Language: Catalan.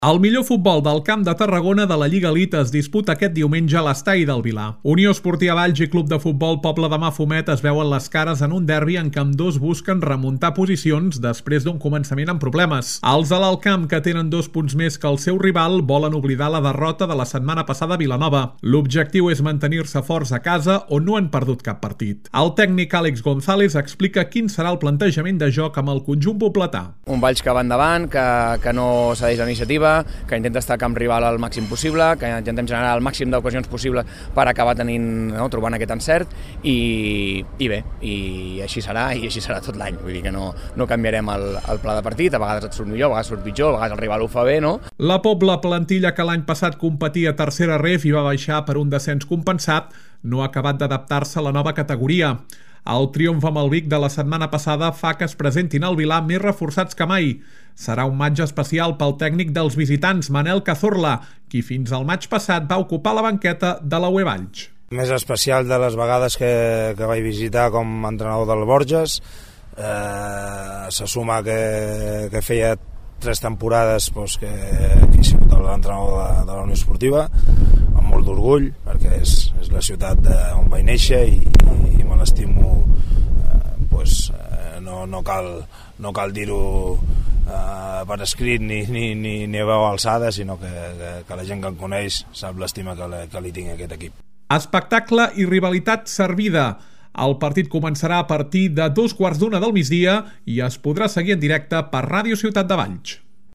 El millor futbol del Camp de Tarragona de la Lliga Elite es disputa aquest diumenge a l'Estadi del Vilar. Unió Esportiva Valls i Club de Futbol Pobla de Mafumet es veuen les cares en un derbi en què ambdós busquen remuntar posicions després d'un començament amb problemes. Els de l'Alt Camp, que tenen 2 punts més que el seu rival, volen oblidar la derrota de la setmana passada a Vilanova. L'objectiu és mantenir-se forts a casa, on no han perdut cap partit. El tècnic Àlex González explica quin serà el plantejament de joc amb el conjunt pobletà. Un Valls que va endavant, que no cedeix la iniciativa, que intenta estar a camp rival al màxim possible, que intentem generar el màxim d'ocasions possible per acabar trobant aquest encert i bé, i així serà tot l'any. Vull dir que no canviarem el pla de partit, a vegades et surt millor, a vegades surt pitjor, a vegades el rival ho fa bé, no? La Pobla, plantilla que l'any passat competia a tercera ref i va baixar per un descens compensat, no ha acabat d'adaptar-se a la nova categoria. El triomf amb el Vic de la setmana passada fa que es presentin al Vilar més reforçats que mai. Serà un matx especial pel tècnic dels visitants, Manel Cazorla, qui fins al maig passat va ocupar la banqueta de la UE Valls. Més especial de les vegades que vaig visitar com a entrenador del Borges. Se suma que feia 3 temporades que he sigut l'entrenador de la Unió Esportiva, amb molt d'orgull, perquè és la ciutat on vaig néixer i me l'estimo. No cal dir-ho per escrit ni a veu alçada, sinó que la gent que em coneix sap l'estima que li tinc a aquest equip. Espectacle i rivalitat servida. El partit començarà a partir de 14:15 del migdia i es podrà seguir en directe per Ràdio Ciutat de Valls.